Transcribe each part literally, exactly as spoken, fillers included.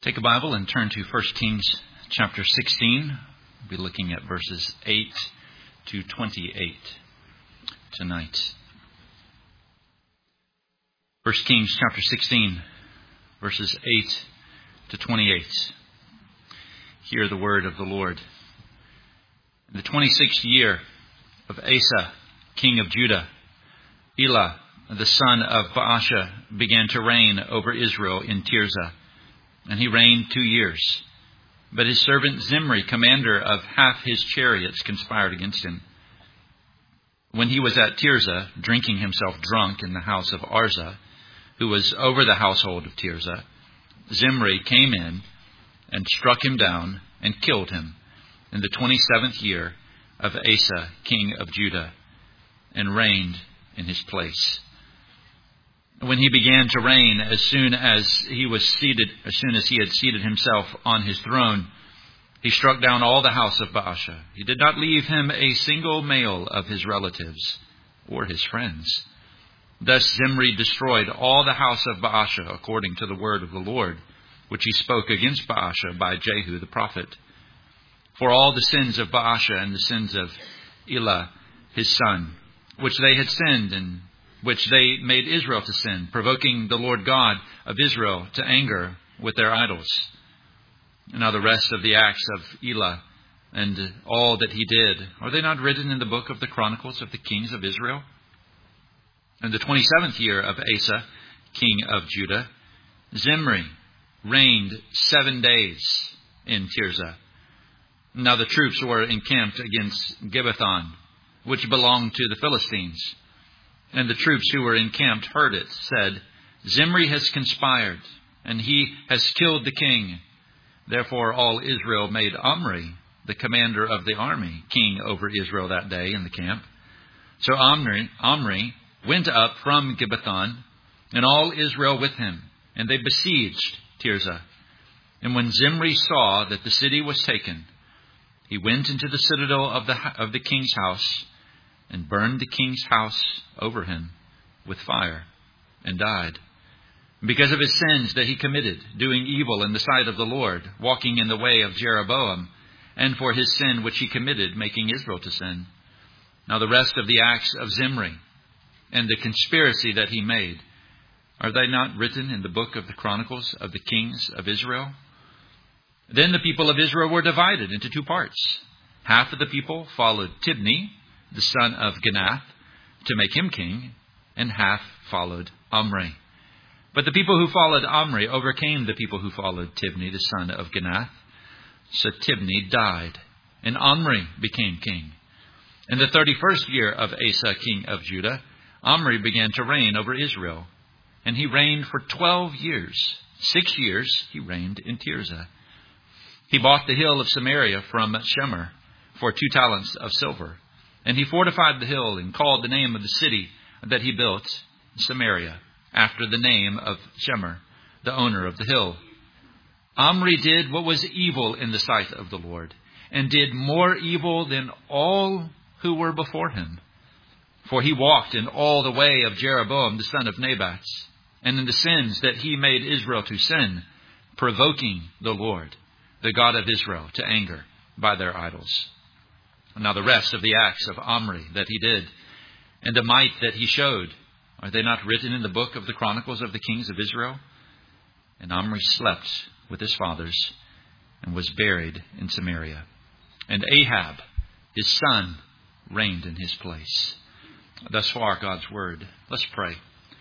Take a Bible and turn to First Kings chapter sixteen. We'll be looking at verses eight to twenty-eight tonight. First Kings chapter sixteen, verses eight to twenty-eight. Hear the word of the Lord. In the twenty-sixth year of Asa, king of Judah, Elah, the son of Baasha, began to reign over Israel in Tirzah. And he reigned two years. But his servant Zimri, commander of half his chariots, conspired against him. When he was at Tirzah, drinking himself drunk in the house of Arza, who was over the household of Tirzah, Zimri came in and struck him down and killed him in the twenty-seventh year of Asa, king of Judah, and reigned in his place. When he began to reign, as soon as he was seated, as soon as he had seated himself on his throne, he struck down all the house of Baasha. He did not leave him a single male of his relatives or his friends. Thus Zimri destroyed all the house of Baasha according to the word of the Lord, which he spoke against Baasha by Jehu the prophet. For all the sins of Baasha and the sins of Elah his son, which they had sinned and which they made Israel to sin, provoking the Lord God of Israel to anger with their idols. And now the rest of the acts of Elah and all that he did, are they not written in the book of the Chronicles of the kings of Israel? In the twenty-seventh year of Asa, king of Judah, Zimri reigned seven days in Tirzah. Now the troops were encamped against Gibbethon, which belonged to the Philistines. And the troops who were encamped heard it, said, Zimri has conspired, and he has killed the king. Therefore all Israel made Omri, the commander of the army, king over Israel that day in the camp. So Omri, Omri went up from Gibbethon, and all Israel with him, and they besieged Tirzah. And when Zimri saw that the city was taken, he went into the citadel of the of the king's house, and burned the king's house over him with fire, and died, because of his sins that he committed, doing evil in the sight of the Lord, walking in the way of Jeroboam, and for his sin which he committed, making Israel to sin. Now the rest of the acts of Zimri, and the conspiracy that he made, are they not written in the book of the Chronicles of the kings of Israel? Then the people of Israel were divided into two parts. Half of the people followed Tibni, the son of Ginath, to make him king, and half followed Omri. But the people who followed Omri overcame the people who followed Tibni, the son of Ginath. So Tibni died, and Omri became king. In the thirty-first year of Asa, king of Judah, Omri began to reign over Israel, and he reigned for twelve years. Six years he reigned in Tirzah. He bought the hill of Samaria from Shemer for two talents of silver. And he fortified the hill and called the name of the city that he built Samaria, after the name of Shemer, the owner of the hill. Omri did what was evil in the sight of the Lord, and did more evil than all who were before him. For he walked in all the way of Jeroboam, the son of Nebat, and in the sins that he made Israel to sin, provoking the Lord, the God of Israel, to anger by their idols. Now the rest of the acts of Omri that he did, and the might that he showed, are they not written in the book of the Chronicles of the kings of Israel? And Omri slept with his fathers, and was buried in Samaria. And Ahab, his son, reigned in his place. Thus far, God's word. Let's pray.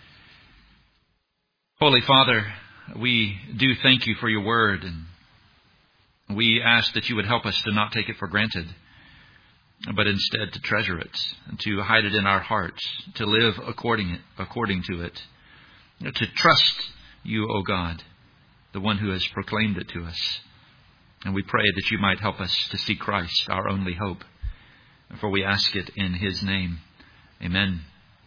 Holy Father, we do thank you for your word, and we ask that you would help us to not take it for granted, but instead to treasure it, and to hide it in our hearts, to live according according to it, to trust you, O God, the one who has proclaimed it to us. And we pray that you might help us to see Christ, our only hope. For we ask it in his name. Amen.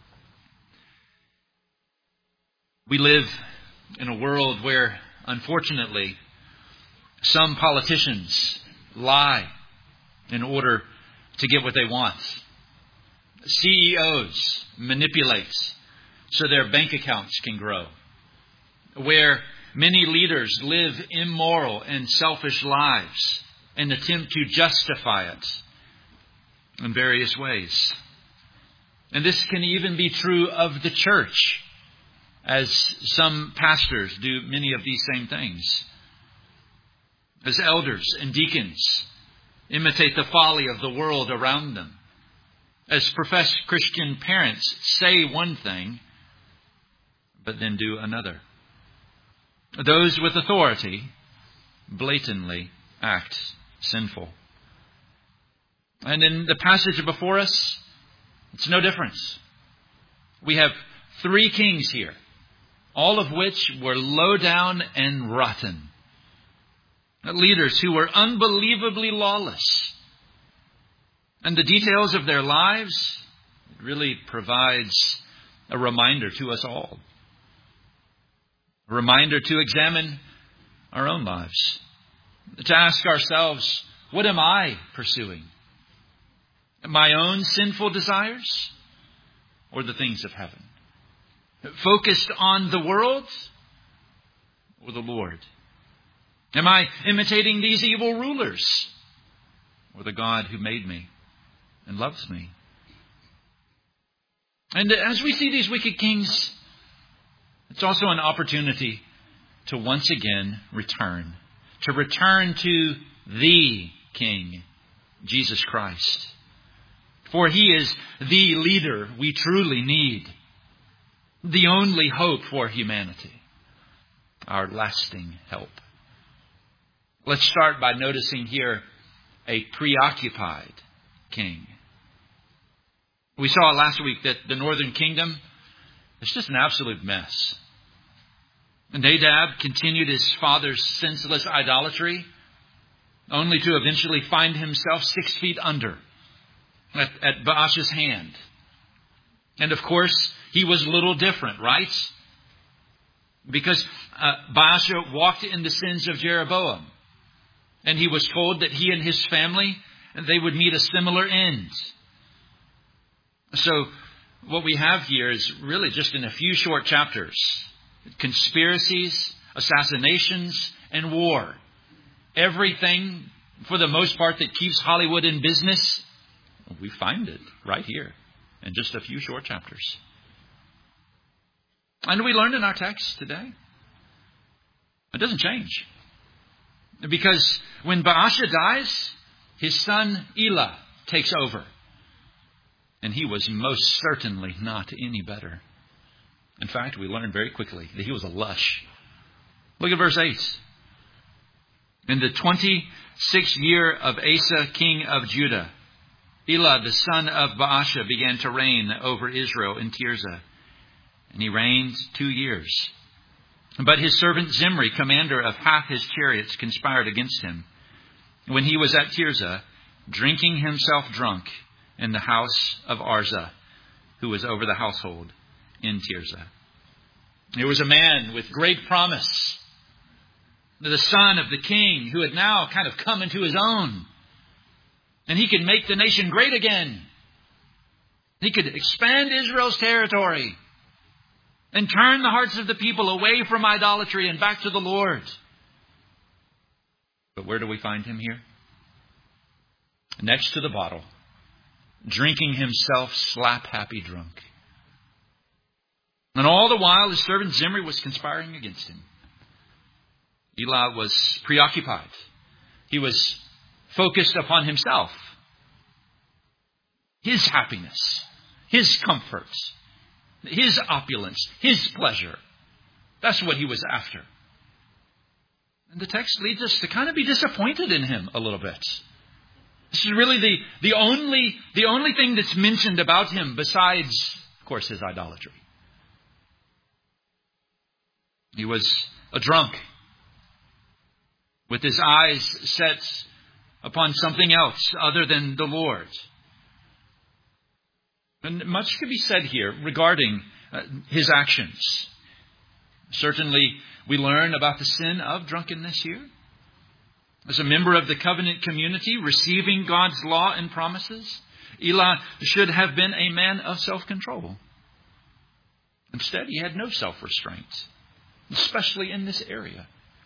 We live in a world where, unfortunately, some politicians lie in order to get what they want. C E Os manipulate so their bank accounts can grow. Where Many leaders live immoral and selfish lives and attempt to justify it in various ways. And this can even be true of the church, as some pastors do many of these same things. As elders and deacons imitate the folly of the world around them. As professed Christian parents say one thing, but then do another. Those with authority blatantly act sinful. And in the passage before us, it's no difference. We have three kings here, all of which were low down and rotten. Leaders who were unbelievably lawless. And the details of their lives really provides a reminder to us all. A reminder to examine our own lives. To ask ourselves, what am I pursuing? My own sinful desires or the things of heaven? Focused on the world or the Lord? Am I imitating these evil rulers or the God who made me and loves me? And as we see these wicked kings, it's also an opportunity to once again return. To return to the King, Jesus Christ. For He is the leader we truly need. The only hope for humanity. Our lasting help. Let's start by noticing here a preoccupied king. We saw last week that the northern kingdom is just an absolute mess. Nadab continued his father's senseless idolatry, only to eventually find himself six feet under at, at Baasha's hand. And of course, he was little different, right? Because uh, Baasha walked in the sins of Jeroboam. And he was told that he and his family, they would meet a similar end. So what we have here is really just in a few short chapters. Conspiracies, assassinations, and war. Everything, for the most part, that keeps Hollywood in business, we find it right here in just a few short chapters. And we learned in our text today, it doesn't change. Because when Baasha dies, his son Elah takes over. And he was most certainly not any better. In fact, we learned very quickly that he was a lush. Look at verse eight. In the twenty-sixth year of Asa, king of Judah, Elah, the son of Baasha, began to reign over Israel in Tirzah. And he reigned two years. But his servant Zimri, commander of half his chariots, conspired against him when he was at Tirzah, drinking himself drunk in the house of Arzah, who was over the household in Tirzah. There was a man with great promise, the son of the king, who had now kind of come into his own. And he could make the nation great again. He could expand Israel's territory and turn the hearts of the people away from idolatry and back to the Lord. But where do we find him here? Next to the bottle, drinking himself slap-happy drunk. And all the while, his servant Zimri was conspiring against him. Elah was preoccupied. He was focused upon himself, his happiness, his comforts, his opulence, his pleasure. That's what he was after. And the text leads us to kind of be disappointed in him a little bit. This is really the, the only the only thing that's mentioned about him besides, of course, his idolatry. He was a drunk, with his eyes set upon something else other than the Lord. And much could be said here regarding uh, his actions. Certainly, we learn about the sin of drunkenness here. As a member of the covenant community, receiving God's law and promises, Elah should have been a man of self-control. Instead, he had no self-restraint. especially in this area.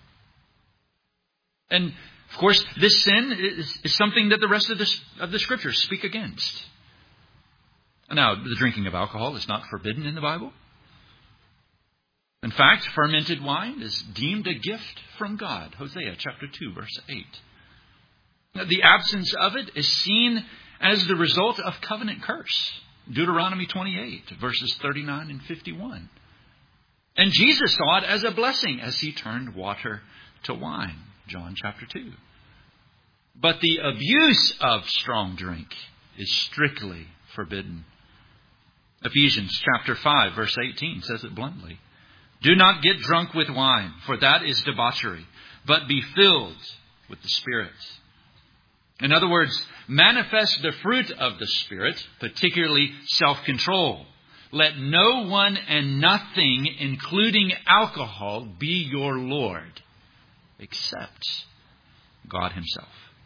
And, of course, this sin is, is something that the rest of the, of the Scriptures speak against. Now, the drinking of alcohol is not forbidden in the Bible. In fact, fermented wine is deemed a gift from God. Hosea chapter two, verse eight. Now, the absence of it is seen as the result of covenant curse. Deuteronomy twenty-eight, verses thirty-nine and fifty-one. And Jesus saw it as a blessing as he turned water to wine. John chapter two. But the abuse of strong drink is strictly forbidden. Ephesians chapter five, verse eighteen says it bluntly. Do not get drunk with wine, for that is debauchery, but be filled with the Spirit. In other words, manifest the fruit of the Spirit, particularly self-control. Let no one and nothing, including alcohol, be your Lord, except God himself.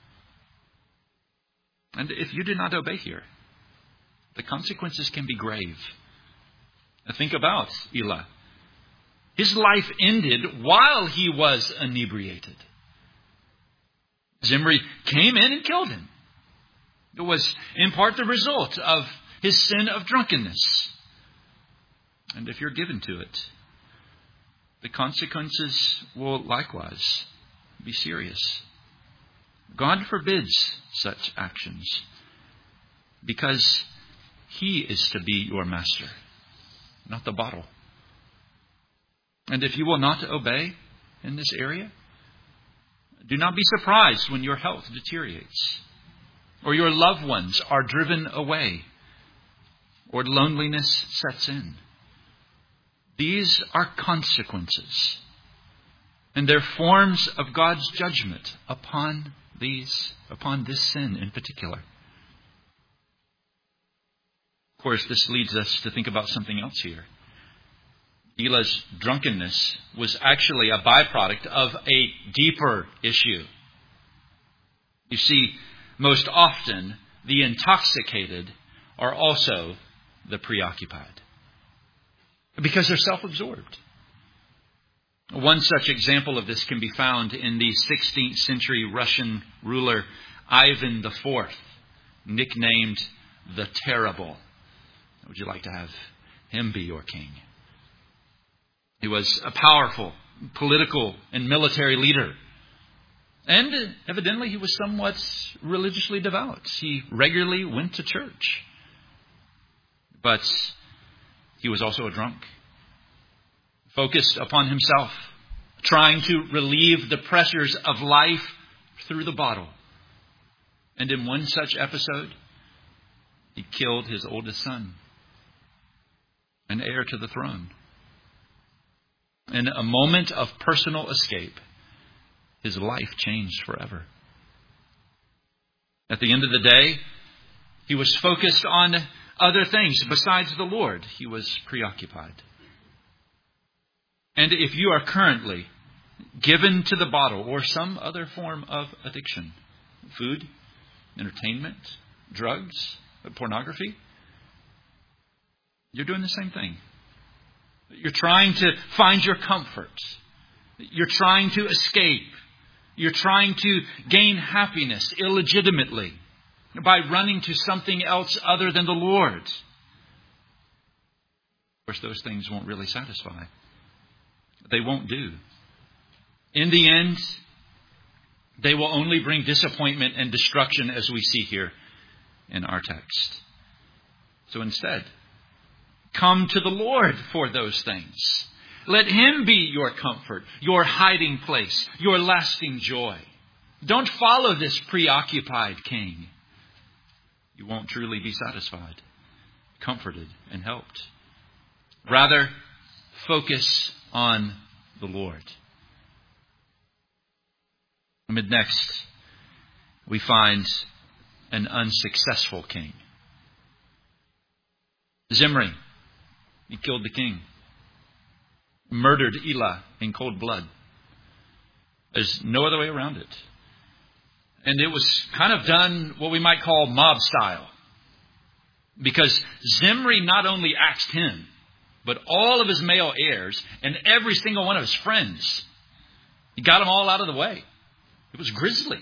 And if you do not obey here, the consequences can be grave. Now think about Eli. His life ended while he was inebriated. Zimri came in and killed him. It was in part the result of his sin of drunkenness. And if you're given to it, the consequences will likewise be serious. God forbids such actions because he is to be your master, not the bottle. And if you will not obey in this area, do not be surprised when your health deteriorates, or your loved ones are driven away, or loneliness sets in. These are consequences, and they're forms of God's judgment upon these, upon this sin in particular. Of course, this leads us to think about something else here. Eli's drunkenness was actually a byproduct of a deeper issue. You see, most often, the intoxicated are also the preoccupied, because they're self-absorbed. One such example of this can be found in the sixteenth century Russian ruler Ivan the Fourth, nicknamed the Terrible. Would you like to have him be your king? He was a powerful political and military leader. And evidently he was somewhat religiously devout. He regularly went to church. But he was also a drunk, focused upon himself, trying to relieve the pressures of life through the bottle. And in one such episode, he killed his oldest son, an heir to the throne. In a moment of personal escape, his life changed forever. At the end of the day, he was focused on other things besides the Lord. He was preoccupied. And if you are currently given to the bottle or some other form of addiction, food, entertainment, drugs, pornography, you're doing the same thing. You're trying to find your comfort. You're trying to escape. You're trying to gain happiness illegitimately by running to something else other than the Lord. Of course, those things won't really satisfy. They won't do. In the end, they will only bring disappointment and destruction, as we see here in our text. So instead, come to the Lord for those things. Let him be your comfort, your hiding place, your lasting joy. Don't follow this preoccupied king. You won't truly be satisfied, comforted, and helped. Rather, focus on the Lord. Amid next, we find an unsuccessful king. Zimri, he killed the king, murdered Eli in cold blood. There's no other way around it. And it was kind of done what we might call mob style. Because Zimri not only axed him, but all of his male heirs and every single one of his friends. He got them all out of the way. It was grisly.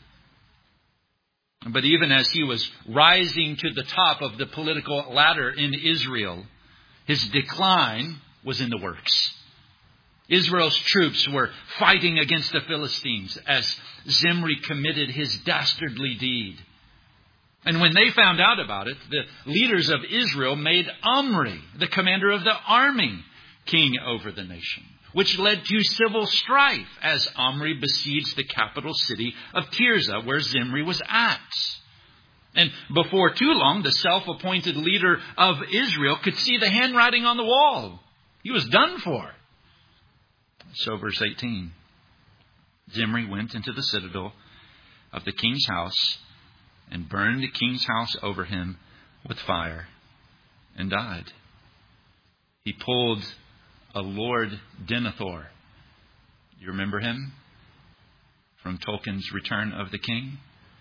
But even as he was rising to the top of the political ladder in Israel, his decline was in the works. Israel's troops were fighting against the Philistines as Zimri committed his dastardly deed. And when they found out about it, the leaders of Israel made Omri, the commander of the army, king over the nation, which led to civil strife as Omri besieged the capital city of Tirzah, where Zimri was at. And before too long, the self-appointed leader of Israel could see the handwriting on the wall. He was done for. So verse eighteen, Zimri went into the citadel of the king's house and burned the king's house over him with fire and died. He pulled a Lord Denethor. You remember him from Tolkien's Return of the King?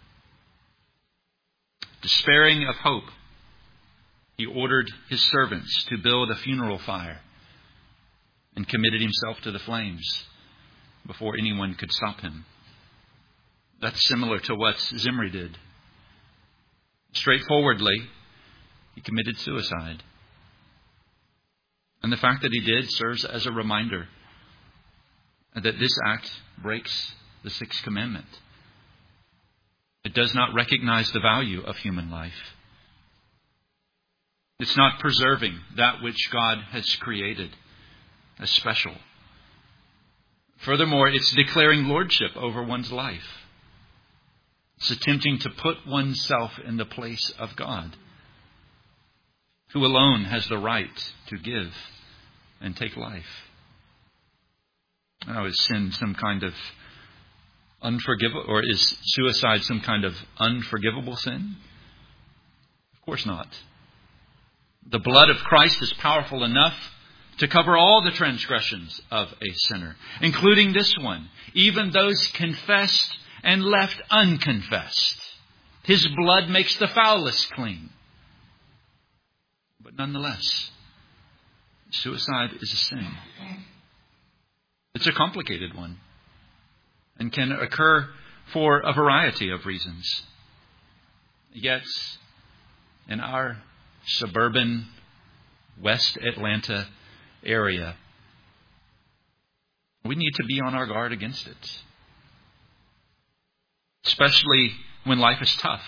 Despairing of hope, he ordered his servants to build a funeral fire and committed himself to the flames before anyone could stop him. That's similar to what Zimri did. Straightforwardly, he committed suicide. And the fact that he did serves as a reminder that this act breaks the sixth commandment. It does not recognize the value of human life. It's not preserving that which God has created as special. Furthermore, it's declaring lordship over one's life. It's attempting to put oneself in the place of God, who alone has the right to give and take life. Now, is sin some kind of unforgivable, or is suicide some kind of unforgivable sin? Of course not. The blood of Christ is powerful enough to cover all the transgressions of a sinner, including this one, even those confessed and left unconfessed. His blood makes the foulest clean. But nonetheless, suicide is a sin. It's a complicated one and can occur for a variety of reasons. Yet, in our suburban West Atlanta area, we need to be on our guard against it. Especially when life is tough.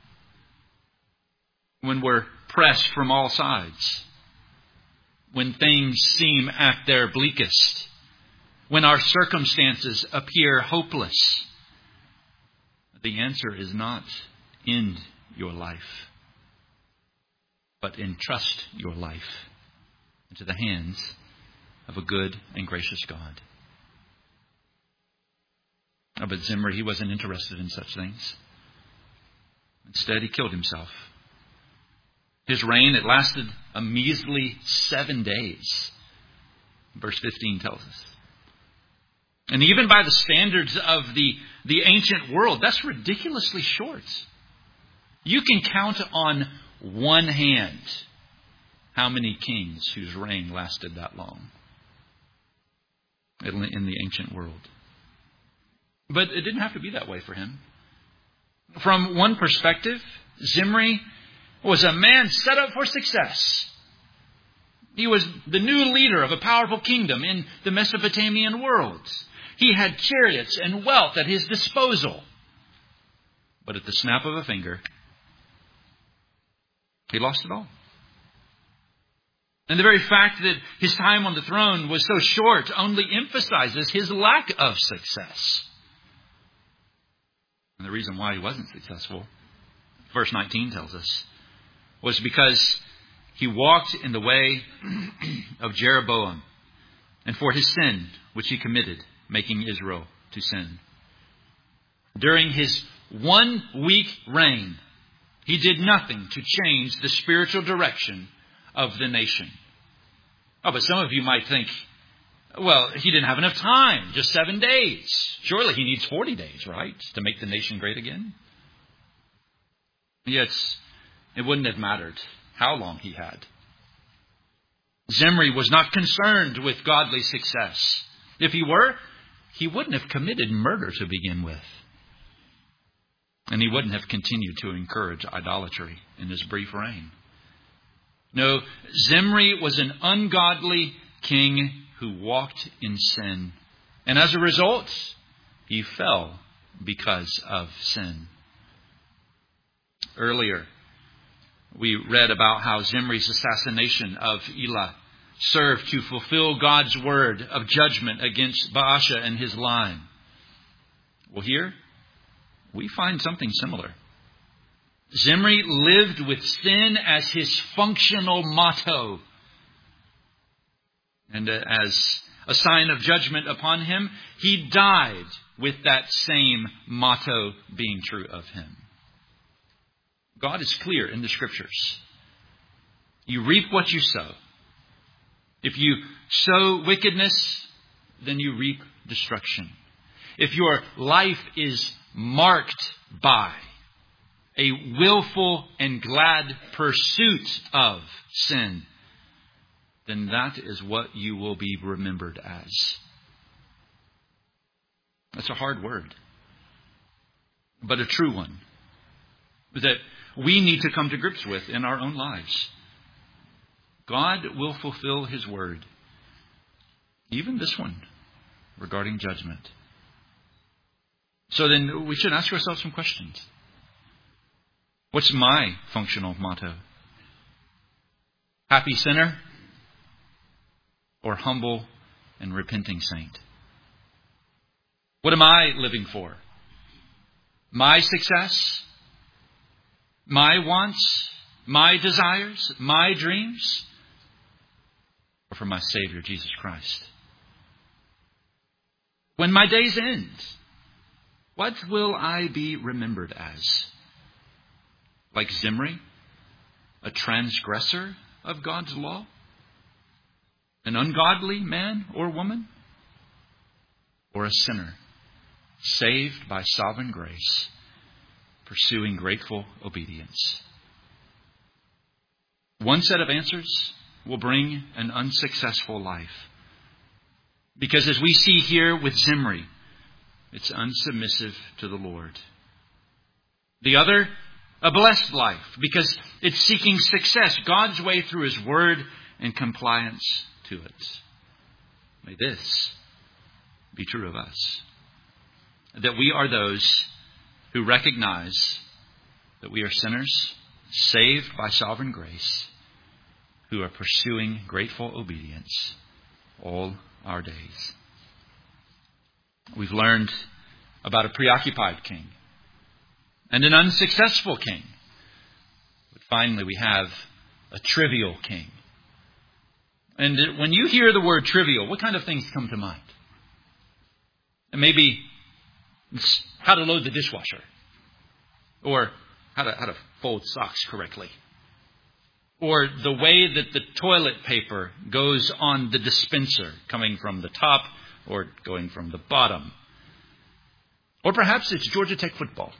When we're pressed from all sides. When things seem at their bleakest. When our circumstances appear hopeless. The answer is not end your life, but entrust your life into the hands of a good and gracious God. Oh, but Zimri, he wasn't interested in such things. Instead, he killed himself. His reign, it lasted a measly seven days. Verse fifteen tells us. And even by the standards of the, the ancient world, that's ridiculously short. You can count on one hand how many kings whose reign lasted that long in the ancient world. But it didn't have to be that way for him. From one perspective, Zimri was a man set up for success. He was the new leader of a powerful kingdom in the Mesopotamian world. He had chariots and wealth at his disposal. But at the snap of a finger, he lost it all. And the very fact that his time on the throne was so short only emphasizes his lack of success. And the reason why he wasn't successful, verse nineteen tells us, was because he walked in the way of Jeroboam and for his sin which he committed, making Israel to sin. During his one week reign, he did nothing to change the spiritual direction of the nation. Oh, but some of you might think, well, he didn't have enough time, just seven days. Surely he needs forty days, right, to make the nation great again? Yet, it wouldn't have mattered how long he had. Zimri was not concerned with godly success. If he were, he wouldn't have committed murder to begin with. And he wouldn't have continued to encourage idolatry in his brief reign. No, Zimri was an ungodly king who walked in sin. And as a result, he fell because of sin. Earlier, we read about how Zimri's assassination of Elah served to fulfill God's word of judgment against Baasha and his line. Well, here we find something similar. Zimri lived with sin as his functional motto. And as a sign of judgment upon him, he died with that same motto being true of him. God is clear in the Scriptures. You reap what you sow. If you sow wickedness, then you reap destruction. If your life is marked by a willful and glad pursuit of sin, then that is what you will be remembered as. That's a hard word, but a true one that we need to come to grips with in our own lives. God will fulfill His word, even this one, regarding judgment. So then we should ask ourselves some questions. What's my functional motto? Happy sinner or humble and repenting saint? What am I living for? My success? My wants? My desires? My dreams? Or for my Savior, Jesus Christ? When my days end, what will I be remembered as? Like Zimri, a transgressor of God's law? An ungodly man or woman? Or a sinner, saved by sovereign grace, pursuing grateful obedience? One set of answers will bring an unsuccessful life. Because as we see here with Zimri, it's unsubmissive to the Lord. The other, a blessed life, because it's seeking success God's way through His word and compliance to it. May this be true of us. That we are those who recognize that we are sinners, saved by sovereign grace, who are pursuing grateful obedience all our days. We've learned about a preoccupied king and an unsuccessful king. But finally, we have a trivial king. And when you hear the word trivial, what kind of things come to mind? And maybe it's how to load the dishwasher, or how to, how to fold socks correctly, or the way that the toilet paper goes on the dispenser, coming from the top or going from the bottom. Or perhaps it's Georgia Tech football.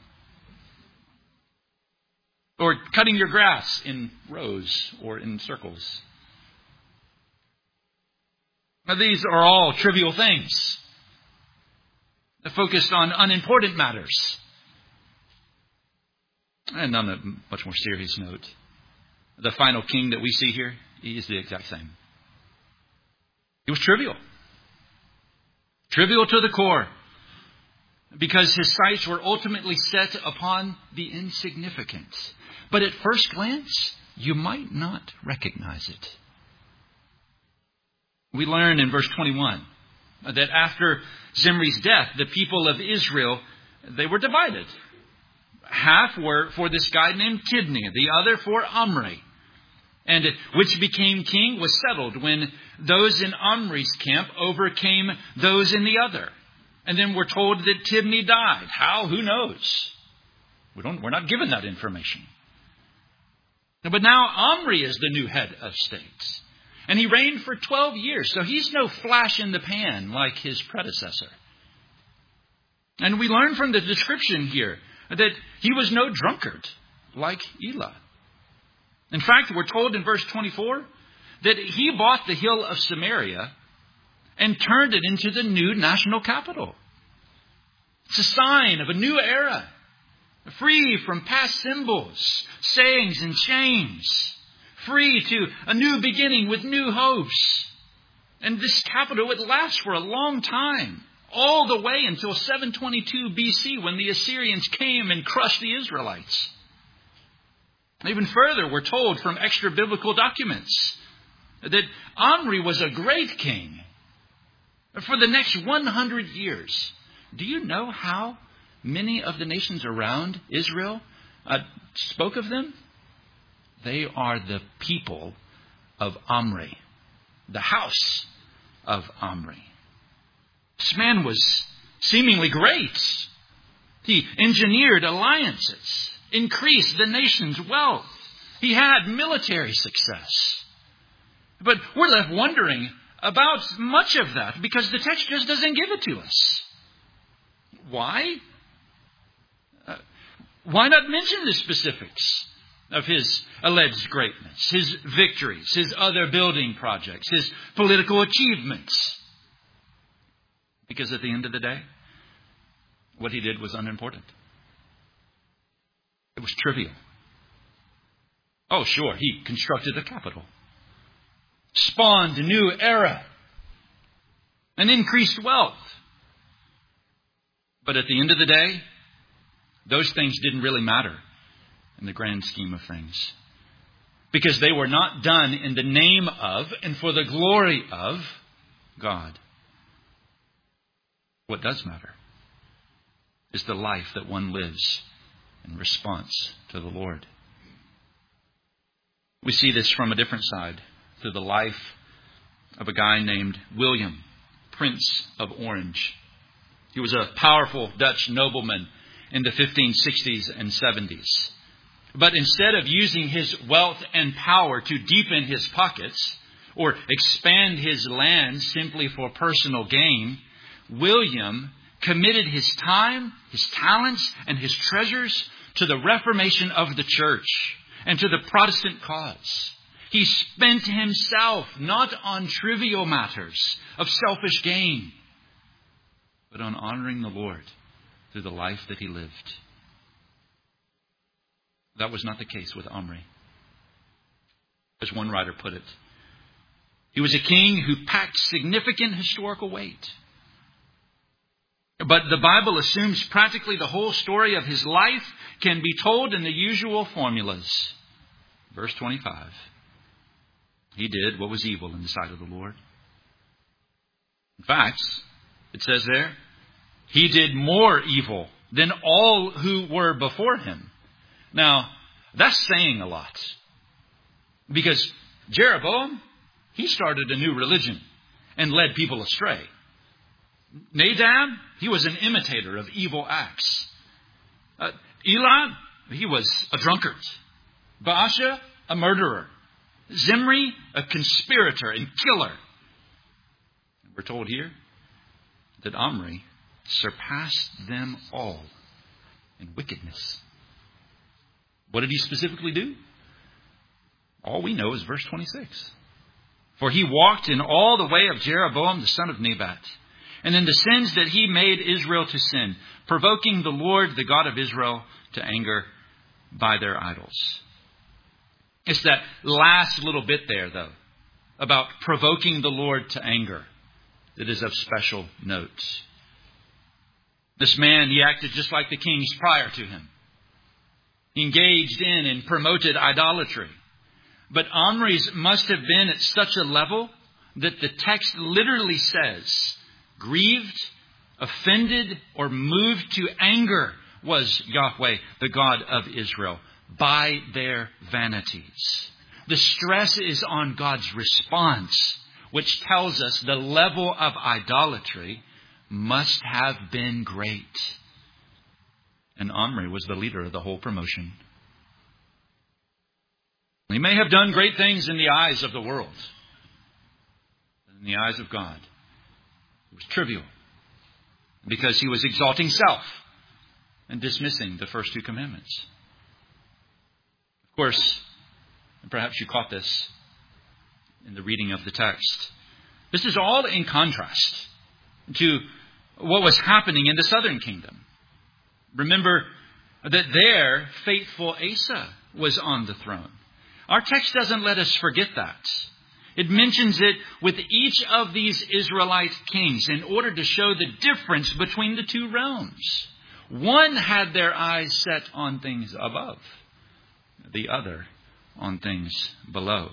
Or cutting your grass in rows or in circles. Now, these are all trivial things, focused on unimportant matters. And on a much more serious note, the final king that we see here, he is the exact same. He was trivial. Trivial to the core. Because his sights were ultimately set upon the insignificant. But at first glance, you might not recognize it. We learn in verse twenty-one that after Zimri's death, the people of Israel, they were divided. Half were for this guy named Tibni, the other for Omri. And which became king was settled when those in Omri's camp overcame those in the other. And then we're told that Tibni died. How? Who knows? We don't, we're not given that information. But now Omri is the new head of state. And he reigned for twelve years. So he's no flash in the pan like his predecessor. And we learn from the description here that he was no drunkard like Elah. In fact, we're told in verse twenty-four that he bought the hill of Samaria and turned it into the new national capital. It's a sign of a new era, free from past symbols, sayings, and chains, free to a new beginning with new hopes. And this capital would last for a long time, all the way until seven twenty-two B C, when the Assyrians came and crushed the Israelites. Even further, we're told from extra-biblical documents that Omri was a great king for the next one hundred years. Do you know how many of the nations around Israel uh, spoke of them? They are the people of Omri, the house of Omri. This man was seemingly great. He engineered alliances, increased the nation's wealth. He had military success. But we're left wondering about much of that because the text just doesn't give it to us. Why? Uh, why not mention the specifics of his alleged greatness, his victories, his other building projects, his political achievements? Because at the end of the day, what he did was unimportant. It was trivial. Oh, sure, he constructed a capital, spawned a new era, and increased wealth. But at the end of the day, those things didn't really matter in the grand scheme of things, because they were not done in the name of and for the glory of God. What does matter is the life that one lives in response to the Lord. We see this from a different side through the life of a guy named William, Prince of Orange. He was a powerful Dutch nobleman in the fifteen sixties and seventies. But instead of using his wealth and power to deepen his pockets or expand his land simply for personal gain, William committed his time, his talents, and his treasures to the reformation of the church and to the Protestant cause. He spent himself not on trivial matters of selfish gain, but on honoring the Lord through the life that he lived. That was not the case with Omri. As one writer put it, he was a king who packed significant historical weight. But the Bible assumes practically the whole story of his life can be told in the usual formulas. Verse twenty-five. He did what was evil in the sight of the Lord. In fact, it says there, he did more evil than all who were before him. Now, that's saying a lot. Because Jeroboam, he started a new religion and led people astray. Nadab, he was an imitator of evil acts. Uh, Elon, he was a drunkard. Baasha, a murderer. Zimri, a conspirator and killer. We're told here that Omri surpassed them all in wickedness. What did he specifically do? All we know is verse twenty-six. For he walked in all the way of Jeroboam, the son of Nebat, and in the sins that he made Israel to sin, provoking the Lord, the God of Israel, to anger by their idols. It's that last little bit there, though, about provoking the Lord to anger, that is of special note. This man, he acted just like the kings prior to him. He engaged in and promoted idolatry. But Omri's must have been at such a level that the text literally says, grieved, offended, or moved to anger was Yahweh, the God of Israel, by their vanities. The stress is on God's response, which tells us the level of idolatry must have been great. And Omri was the leader of the whole promotion. He may have done great things in the eyes of the world, but in the eyes of God, it was trivial, because he was exalting self and dismissing the first two commandments. Of course, and perhaps you caught this, in the reading of the text. This is all in contrast to what was happening in the southern kingdom. Remember that there, faithful Asa was on the throne. Our text doesn't let us forget that. It mentions it with each of these Israelite kings in order to show the difference between the two realms. One had their eyes set on things above, the other on things below.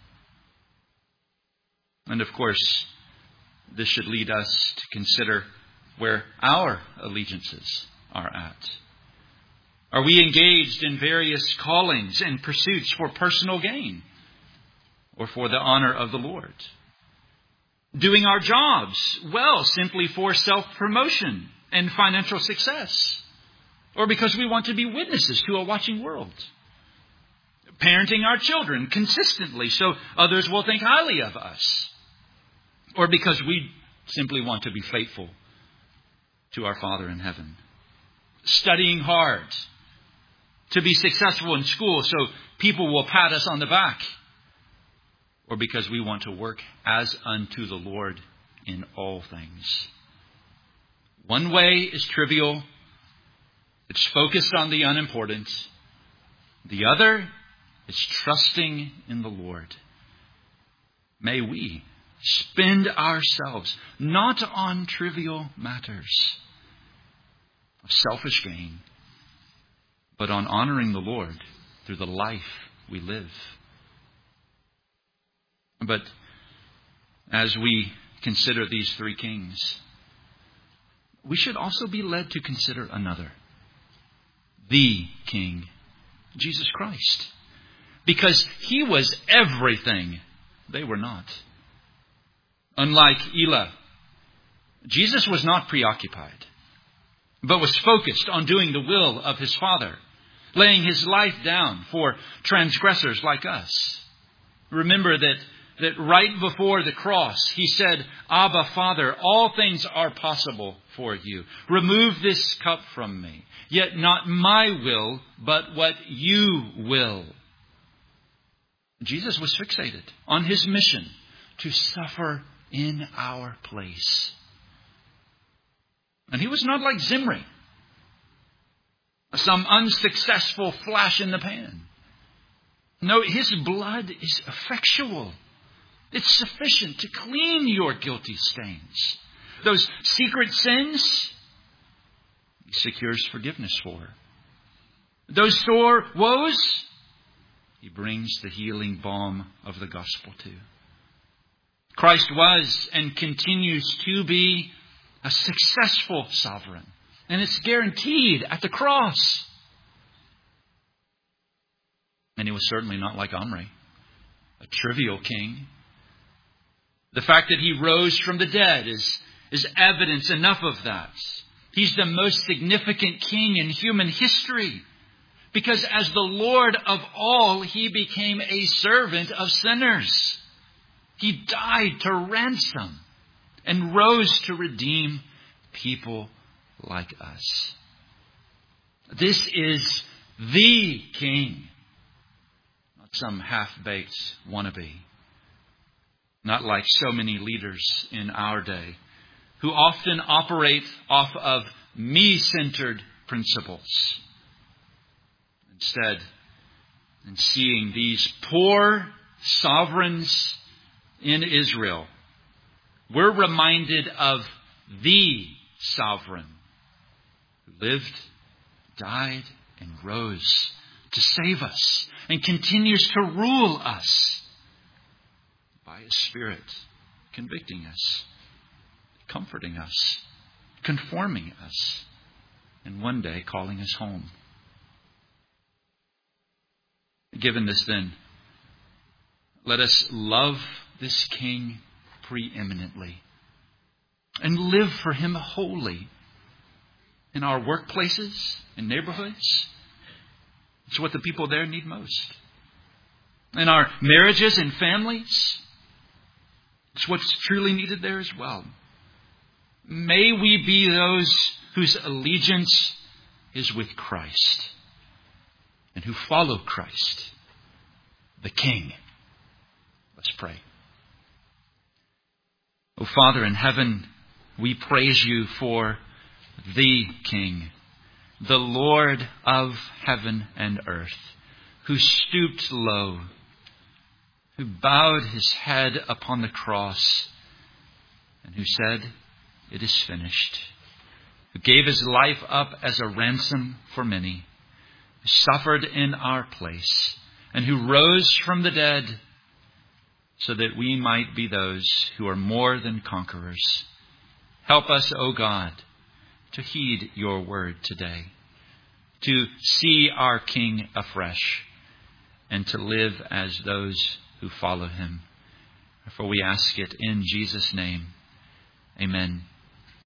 And of course, this should lead us to consider where our allegiances are at. Are we engaged in various callings and pursuits for personal gain or for the honor of the Lord? Doing our jobs well simply for self-promotion and financial success, or because we want to be witnesses to a watching world? Parenting our children consistently so others will think highly of us, or because we simply want to be faithful to our Father in heaven? Studying hard to be successful in school so people will pat us on the back, or because we want to work as unto the Lord in all things? One way is trivial. It's focused on the unimportant. The other is trusting in the Lord. May we spend ourselves not on trivial matters of selfish gain, but on honoring the Lord through the life we live. But as we consider these three kings, we should also be led to consider another, the King, Jesus Christ, because He was everything they were not. Unlike Elah, Jesus was not preoccupied, but was focused on doing the will of His Father, laying His life down for transgressors like us. Remember that, that right before the cross, He said, "Abba, Father, all things are possible for you. Remove this cup from me. Yet not my will, but what you will." Jesus was fixated on His mission to suffer in our place. And He was not like Zimri, some unsuccessful flash in the pan. No, His blood is effectual. It's sufficient to clean your guilty stains. Those secret sins, He secures forgiveness for. Those sore woes, He brings the healing balm of the gospel to. Christ was and continues to be a successful sovereign. And it's guaranteed at the cross. And He was certainly not like Omri, a trivial king. The fact that He rose from the dead is, is evidence enough of that. He's the most significant king in human history, because as the Lord of all, He became a servant of sinners. He died to ransom and rose to redeem people like us. This is the King, not some half-baked wannabe. Not like so many leaders in our day who often operate off of me-centered principles. Instead, in seeing these poor sovereigns in Israel, we're reminded of the sovereign who lived, died, and rose to save us and continues to rule us by His Spirit, convicting us, comforting us, conforming us, and one day calling us home. Given this then, let us love this King preeminently and live for Him wholly in our workplaces and neighborhoods. It's what the people there need most. In our marriages and families, it's what's truly needed there as well. May we be those whose allegiance is with Christ and who follow Christ, the King. Let's pray. O Father in heaven, we praise you for the King, the Lord of heaven and earth, who stooped low, who bowed his head upon the cross, and who said, "It is finished," who gave his life up as a ransom for many, who suffered in our place, and who rose from the dead so that we might be those who are more than conquerors. Help us, O God, to heed your word today, to see our King afresh, and to live as those who follow him. For we ask it in Jesus' name. Amen.